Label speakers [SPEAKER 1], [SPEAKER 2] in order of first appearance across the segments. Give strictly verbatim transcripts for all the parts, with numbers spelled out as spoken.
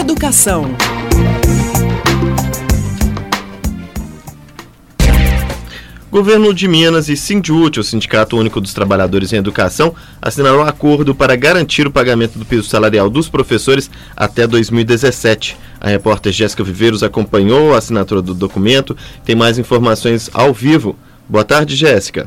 [SPEAKER 1] Educação.
[SPEAKER 2] Governo de Minas e Sindiúti, o Sindicato Único dos Trabalhadores em Educação, assinaram um acordo para garantir o pagamento do piso salarial dos professores até dois mil e dezessete. A repórter Jéssica Viveiros acompanhou a assinatura do documento. Tem mais informações ao vivo. Boa tarde, Jéssica.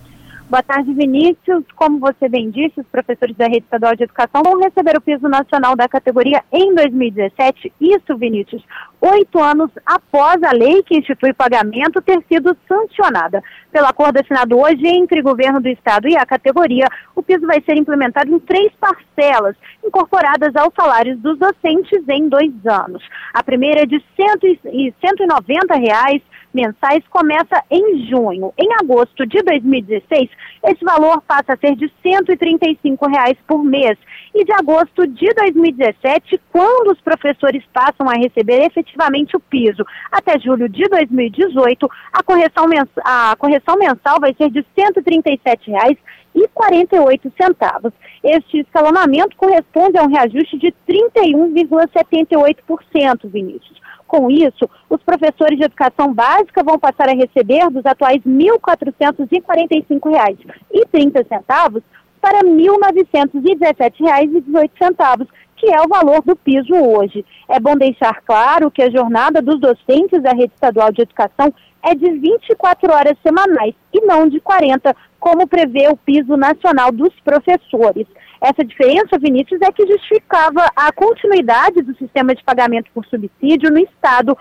[SPEAKER 3] Boa tarde, Vinícius. Como você bem disse, os professores da Rede Estadual de Educação vão receber o piso nacional da categoria em dois mil e dezessete. Isso, Vinícius, oito anos após a lei que institui o pagamento ter sido sancionada. Pelo acordo assinado hoje entre o governo do estado e a categoria, o piso vai ser implementado em três parcelas, incorporadas aos salários dos docentes em dois anos. A primeira é de cento e noventa reais mensais, começa em junho. Em agosto de dois mil e dezesseis, esse valor passa a ser de cento e trinta e cinco reais por mês. E de agosto de dois mil e dezessete, quando os professores passam a receber efetivamente o piso, até julho de dois mil e dezoito, a correção, mens a correção mensal vai ser de cento e trinta e sete reais e quarenta e oito centavos. Este escalonamento corresponde a um reajuste de trinta e um vírgula setenta e oito por cento, Vinícius. Com isso, os professores de educação básica vão passar a receber dos atuais mil quatrocentos e quarenta e cinco reais e trinta centavos para mil novecentos e dezessete reais e dezoito centavos, que é o valor do piso hoje. É bom deixar claro que a jornada dos docentes da Rede Estadual de Educação é de vinte e quatro horas semanais e não de quarenta, como prevê o piso nacional dos professores. Essa diferença, Vinícius, é que justificava a continuidade do sistema de pagamento por subsídio no Estado.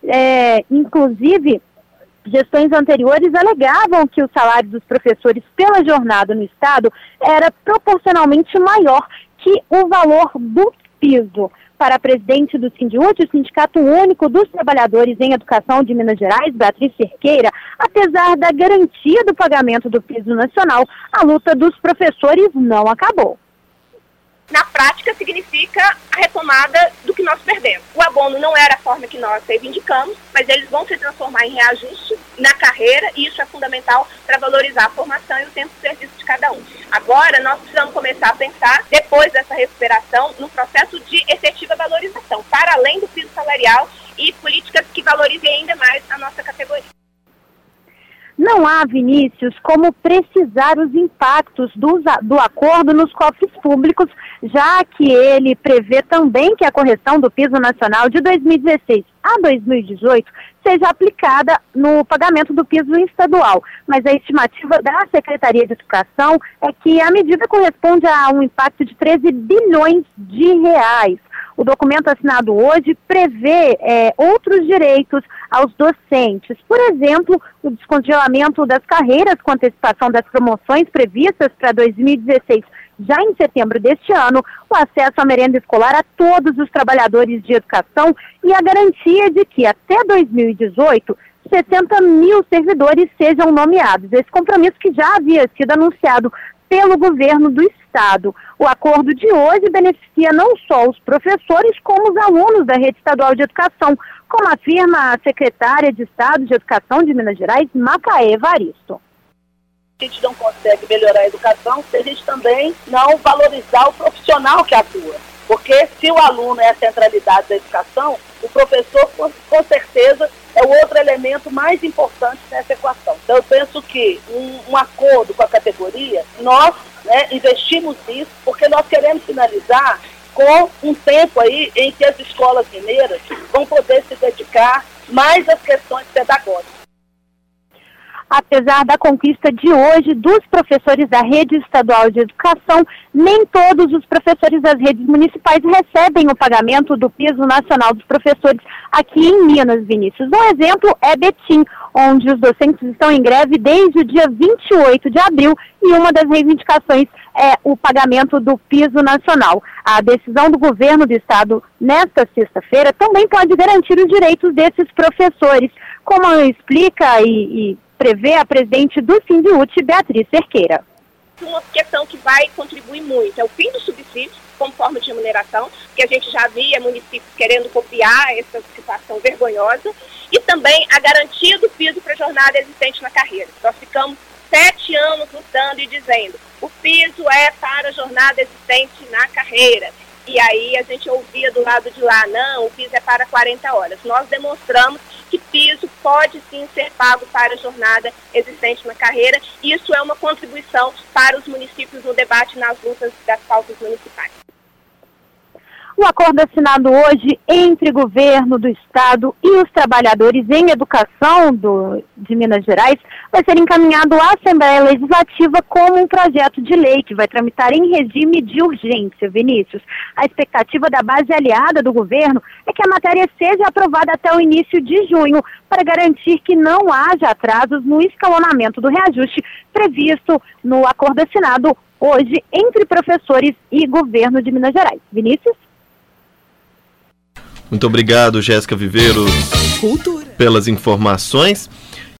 [SPEAKER 3] É, inclusive, gestões anteriores alegavam que o salário dos professores pela jornada no Estado era proporcionalmente maior que o valor do piso. Para a presidente do Sindiúti, o Sindicato Único dos Trabalhadores em Educação de Minas Gerais, Beatriz Cerqueira, apesar da garantia do pagamento do piso nacional, a luta dos professores não acabou.
[SPEAKER 4] Na prática, significa a retomada do que nós perdemos. O abono não era a forma que nós reivindicamos, mas eles vão se transformar em reajuste na carreira, e isso é fundamental para valorizar a formação e o tempo de serviço de cada um. Agora, nós precisamos começar a pensar, depois dessa recuperação, no processo de efetiva valorização, para além do piso salarial, e políticas que valorizem ainda mais a nossa categoria.
[SPEAKER 3] Não há, Vinícius, como precisar os impactos do, do acordo nos cofres públicos, já que ele prevê também que a correção do piso nacional de dois mil e dezesseis a dois mil e dezoito seja aplicada no pagamento do piso estadual. Mas a estimativa da Secretaria de Educação é que a medida corresponde a um impacto de treze bilhões de reais. O documento assinado hoje prevê é, outros direitos aos docentes. Por exemplo, o descongelamento das carreiras com antecipação das promoções previstas para dois mil e dezesseis, já em setembro deste ano, o acesso à merenda escolar a todos os trabalhadores de educação e a garantia de que até dois mil e dezoito, sessenta mil servidores sejam nomeados. Esse compromisso que já havia sido anunciado pelo governo do Estado. O acordo de hoje beneficia não só os professores, como os alunos da Rede Estadual de Educação, como afirma a secretária de Estado de Educação de Minas Gerais, Macaé Evaristo.
[SPEAKER 5] A gente não consegue melhorar a educação se a gente também não valorizar o profissional que atua. Porque se o aluno é a centralidade da educação, o professor, com certeza, é o outro elemento mais importante nessa equação. Então, eu penso que um, um acordo com a categoria, nós né, investimos nisso, porque nós queremos finalizar com um tempo aí em que as escolas mineiras vão poder se dedicar mais às questões pedagógicas.
[SPEAKER 3] Apesar da conquista de hoje dos professores da Rede Estadual de Educação, nem todos os professores das redes municipais recebem o pagamento do piso nacional dos professores aqui em Minas, Vinícius. Um exemplo é Betim, onde os docentes estão em greve desde o dia vinte e oito de abril, e uma das reivindicações é o pagamento do piso nacional. A decisão do governo do estado nesta sexta-feira também pode garantir os direitos desses professores, como explica e, e prevê a presidente do Sindiúti, Beatriz Cerqueira.
[SPEAKER 4] Uma questão que vai contribuir muito é o fim do subsídio como forma de remuneração, que a gente já via municípios querendo copiar essa situação vergonhosa, e também a garantia do piso para a jornada existente na carreira. Nós ficamos sete anos lutando e dizendo: o piso é para a jornada existente na carreira. e aí a gente ouvia do lado de lá, não, o piso é para quarenta horas. Nós demonstramos que piso pode sim ser pago para a jornada existente na carreira, e isso é uma contribuição para os municípios no debate nas lutas das pautas municipais.
[SPEAKER 3] O acordo assinado hoje entre governo do Estado e os trabalhadores em educação do, de Minas Gerais vai ser encaminhado à Assembleia Legislativa como um projeto de lei que vai tramitar em regime de urgência. Vinícius, a expectativa da base aliada do governo é que a matéria seja aprovada até o início de junho para garantir que não haja atrasos no escalonamento do reajuste previsto no acordo assinado hoje entre professores e governo de Minas Gerais. Vinícius?
[SPEAKER 2] Muito obrigado, Jéssica Viveiros, pelas informações.